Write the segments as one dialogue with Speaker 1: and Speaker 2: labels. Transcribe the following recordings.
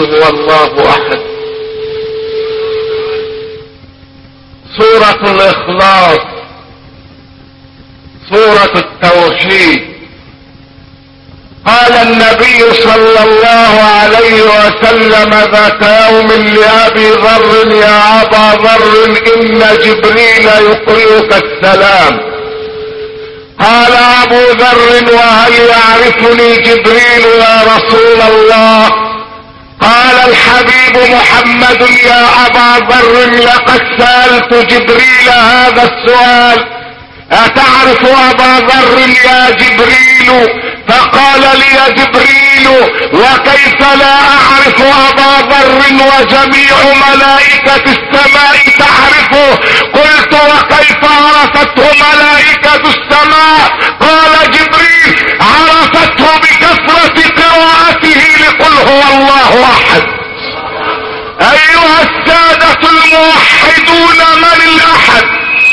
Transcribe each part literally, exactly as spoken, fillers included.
Speaker 1: هو الله احد. سورة الاخلاص، سورة التوحيد. قال النبي صلى الله عليه وسلم ذات يوم لأبي ذر: يا أبا ذر إن جبريل يقرئك السلام. قال أبو ذر: وهل يعرفني جبريل يا رسول الله؟ قال الحبيب محمد: يا أبا ذر لقد سألت جبريل هذا السؤال: أتعرف أبا ذر يا جبريل؟ فقال لي جبريل: وكيف لا أعرف أبا ذر وجميع ملائكة السماء تعرفه؟ قلت: وكيف عرفته ملائكة السماء؟ قال جبريل: عرفته بكثرة قراءته لقل هو الله أحد. أيها السادة الموحدون، من الأحد؟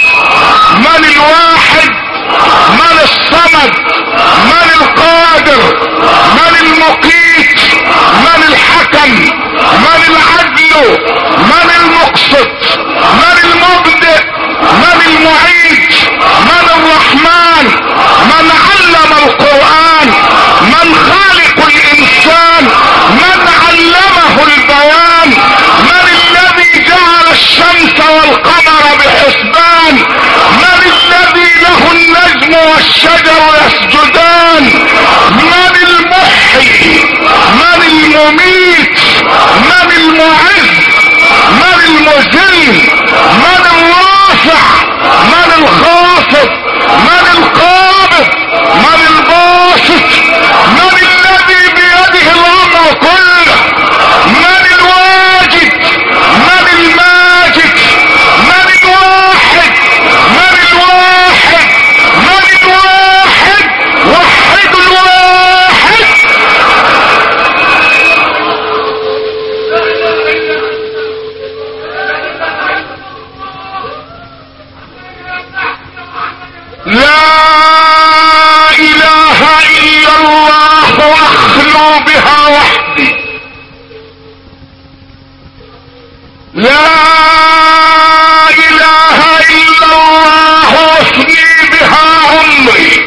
Speaker 1: من الواحد؟ من الصمد؟ من القادر؟ من المقيت؟ من الحكم؟ من العدل؟ من المقسط؟ من المبدئ؟ من المعيد؟ من الرحمن؟ من علم القرآن؟ من خالق الإنسان؟ من علمه البيان؟ من الذي جعل الشمس والقمر بحسبان؟ من الذي له النجم والشجر يسجدان؟ من المحيي؟ من المميت؟ من المعز؟ من المذل؟ من الرافع؟ من الخافض؟ من القابض؟ من الباسط؟ من الذي بيده الامر كله؟ من الواجد؟ من الماجد؟ من الواحد؟ من الواحد؟ من الواحد؟ وحد الواحد. لا اله الا الله اخلو بها وحدي. لا اله الا الله افني بها عمري.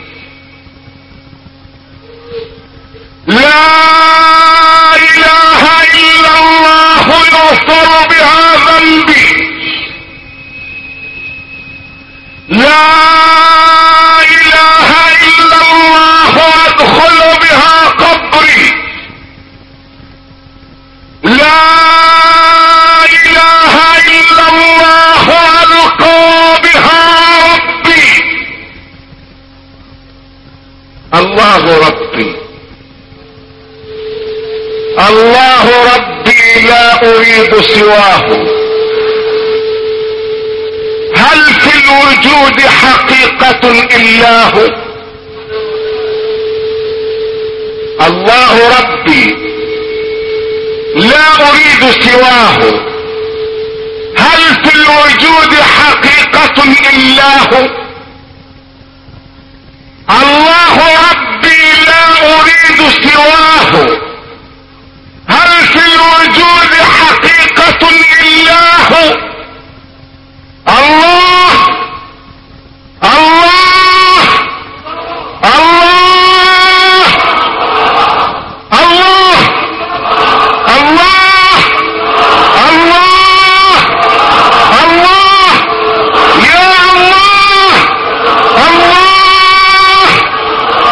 Speaker 1: لا اله الا الله يغفر بها ذنبي. لا اله الا الله ادخل بها قبري. لا اله الا الله القى بها ربي. الله ربي، الله ربي لا اريد سواه. هل في الوجود حقيقة الا هو؟ الله ربي لا اريد سواه. هل في الوجود حقيقة الا هو؟ الله ربي لا اريد سواه. هل في الوجود حقيقة الا هو؟ الله الله الله الله الله الله الله يا الله الله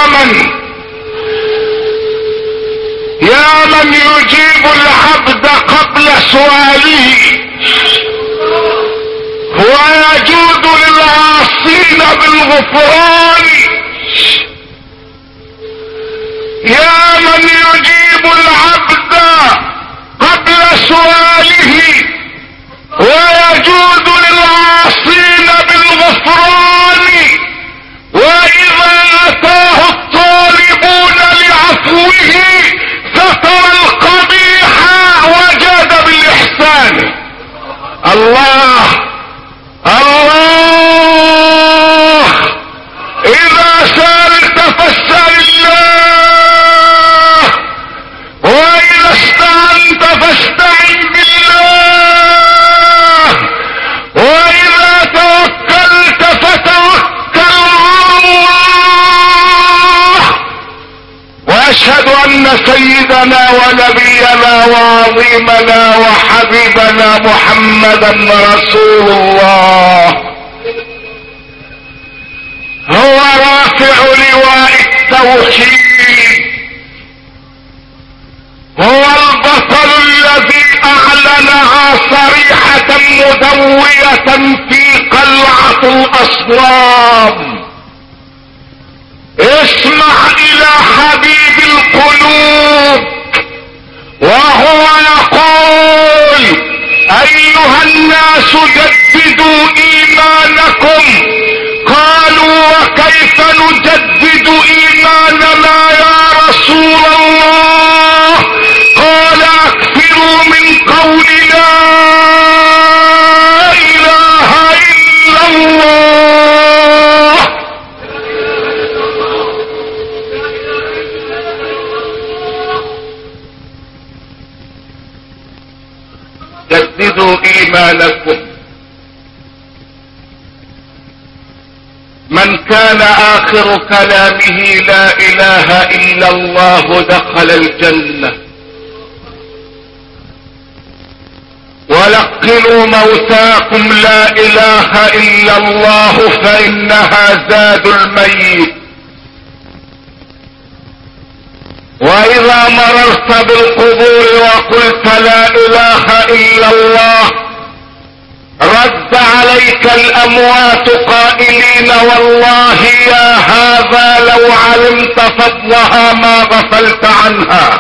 Speaker 1: من يا من يجيب العبد قبل سؤاله ويجود للعاصين بالغفران، يا من يجيب العبد قبل سؤاله ويجود للعاصين بالغفران، وإذا أتاه الطالبون لعفوه ستر القبيح وجاد بالإحسان. الله الله، إذا سألت فاسأل الله، وإذا استعنت فاستعن بالله، وإذا توكلت فتوكل على الله. وأشهد أن سيدنا ونبينا وعظيمنا وحبيبنا محمدا رسول الله، هو رافع لواء التوحيد، هو البطل الذي أعلنها صريحة مدوية في قلعة الأصنام. اسمع إلى حبيب القلوب وهو يقول: أيها الناس جددوا إيمانكم. قالوا: وكيف نجدد إيماننا يا رسول الله؟ قال: أكثروا من قول لا إله إلا الله. جددوا إيمانكم. من كان آخر كلامه لا إله إلا الله دخل الجنة. ولقنوا موتاكم لا إله إلا الله فإنها زاد الميت. وإذا مررت بالقبور وقلت لا إله إلا الله رد عليك الأموات قائلين: والله يا هذا لو علمت فضلها ما غفلت عنها.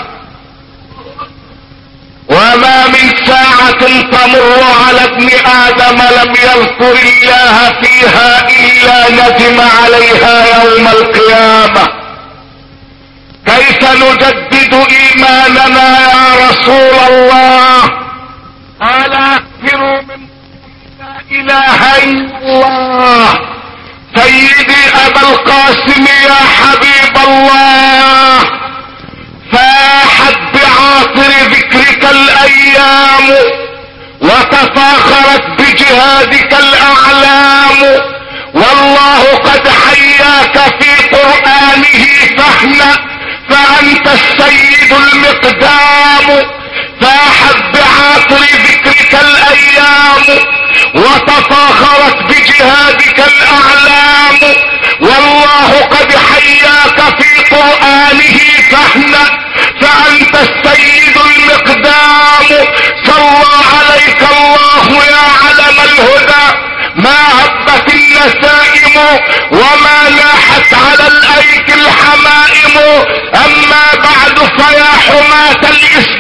Speaker 1: وما من ساعة تمر على ابن آدم لم يذكر الله فيها إلا ندم عليها يوم القيامة. كيف نجدد إيماننا يا رسول الله؟ قال: أكثروا من لا إله إلا الله. سيدي أبا القاسم يا حبيب الله، فاحت بعاطر ذكرك الأيام وتفاخرت بجهادك الأعلام، والله قد حياك في قرآنه فاهنأ فأنت السيد المقدام. فاحت بعاطر ذكرك الأيام وتفاخرت بجهادك الأعلام، والله قد حياك في قرآنه فاهنأ فأنت السيد المقدام. صلى عليك الله يا علم الهدى، ما هبت النسائم وما لاحت على الأيك الحمائم. أما بعد فيا حماة الإسلام